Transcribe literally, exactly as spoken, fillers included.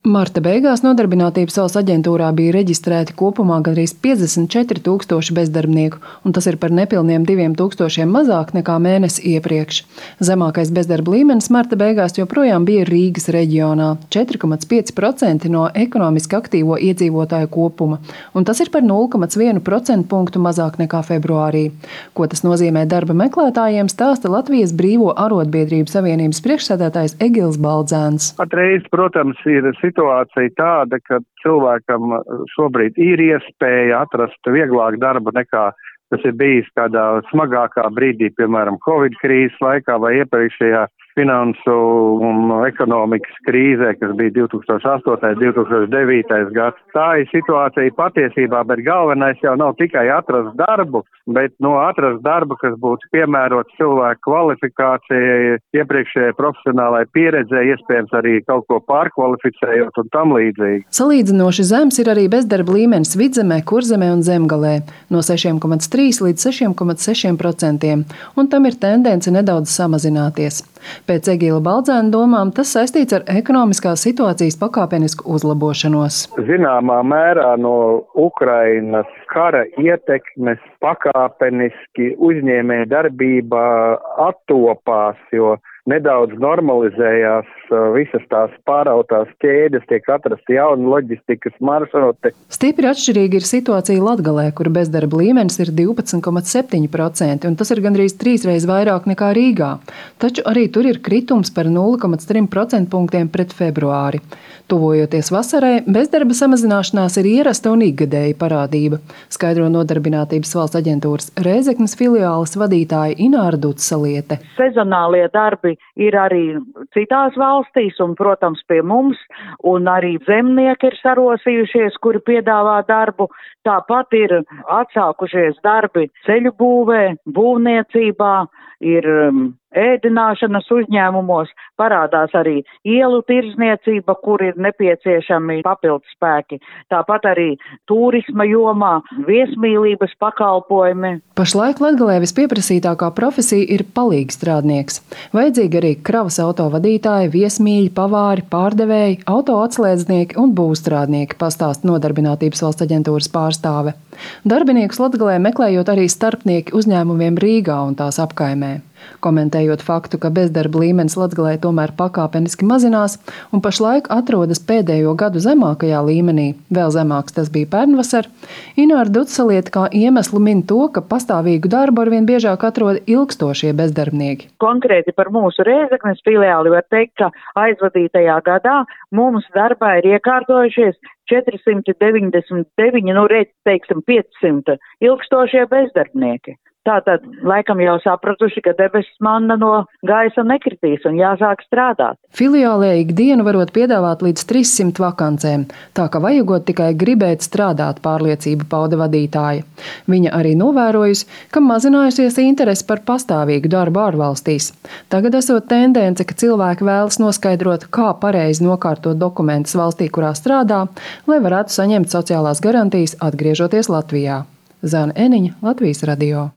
Marta beigās Nodarbinātības valsts aģentūrā bija reģistrēti kopumā gandrīz piecdesmit četri tūkstoši bezdarbnieku, un tas ir par nepilniem diviem tūkstošiem mazāk nekā mēnesi iepriekš. Zemākais bezdarba līmenis marta beigās joprojām bija Rīgas reģionā – četri komats pieci procenti no ekonomiski aktīvo iedzīvotāju kopuma, un tas ir par nulle komats vienu procentpunktu mazāk nekā februārī. Ko tas nozīmē darba meklētājiem, stāsta Latvijas Brīvo arotbiedrību savienības priekšsēdētājs Egils Baldzēns. Patreiz, protams, ir situācija tāda, ka cilvēkam šobrīd ir iespēja atrast vieglāk darbu nekā tas ir bijis kādā smagākā brīdī, piemēram, Covid krīzes laikā vai iepriekšējā finansu un ekonomikas krīzē, kas bija divi tūkstoši astotais, divi tūkstoši devītais gads. Tā ir situācija patiesībā, bet galvenais jau nav tikai atrast darbu, bet no atrast darbu, kas būtu piemērots cilvēku kvalifikācijai, iepriekšējai profesionālai pieredzē, iespējams arī kaut ko pārkvalificējot un tam līdzīgi. Salīdzinoši zems ir arī bezdarba līmenis Vidzemē, Kurzemē un Zemgalē no sešiem komats trīs līdz sešiem komats sešiem procentiem, un tam ir tendence nedaudz samazināties. Pēc Egila Baldzēna domām tas saistīts ar ekonomiskās situācijas pakāpenisku uzlabošanos. Zināmā mērā no Ukrainas kara ietekmes pakāpeniski uzņēmēja darbība attopās, jo nedaudz normalizējās visas tās pārautās ķēdes, tiek atrasti jauni loģistikas maršruti. Stipri atšķirīga ir situācija Latgalē, kur bezdarba līmenis ir divpadsmit komats septiņi procenti, un tas ir gandrīz trīsreiz vairāk nekā Rīgā. Taču arī tur ir kritums par nulle komats trim procentpunktiem pret februāri. Tuvojoties vasarai, bezdarba samazināšanās ir ierasta un ikgadēja parādība, skaidro Nodarbinātības valsts aģentūras Rēzeknes filiāles vadītāja Ināra Dutsaliete. Sezonālie darbi ir arī citās valstīs un, protams, pie mums, un arī zemnieki ir sarosījušies, kuri piedāvā darbu. Tāpat ir atsākušies darbi ceļu būvē, būvniecībā, ir ēdināšanas uzņēmumos, parādās arī ielu tirdzniecība, kur ir nepieciešami papildus spēki. Tāpat arī turisma jomā, viesmīlības pakalpojumi. Pašlaik Latgalē vispieprasītākā profesija ir palīgstrādnieks. Vajadzīgi arī kravas auto vadītāji, viesmīļi, pavāri, pārdevēji, auto atslēdznieki un būvstrādnieki, pastāsta Nodarbinātības valsts aģentūras pārstāve. Darbiniekus Latgalē meklējot arī starpnieki uzņēmumiem Rīgā un tās apkaimē. Komentējot faktu, ka bezdarba līmenis Latgalē tomēr pakāpeniski mazinās un pašlaik atrodas pēdējo gadu zemākajā līmenī, vēl zemāks tas bija pērnvasar, Ināra Dutsaliete kā iemeslu min to, ka pastāvīgu darbu arvien biežāk atrod ilgstošie bezdarbnieki. Konkrēti par mūsu Rēzeknes filiāli var teikt, ka aizvadītajā gadā mums darbā ir iekārtojušies četri simti deviņdesmit deviņi, nu reiz teiksim piecsimt ilgstošie bezdarbnieki. Tātad, laikam jau sapratuši, ka debesis manna no gaisa nekritīs un jāsāk strādāt. Filiālē ikdienu varot piedāvāt līdz trīs simt vakancēm, tā ka vajagot tikai gribēt strādāt, pārliecību pauda vadītāja. Viņa arī novērojusi, ka mazinājusies interese par pastāvīgu darbu ārvalstīs. Tagad esot tendence, ka cilvēki vēlas noskaidrot, kā pareizi nokārtot dokumentus valstī, kurā strādā, lai varētu saņemt sociālās garantijas atgriežoties Latvijā. Zana Eniņa, Latvijas radio.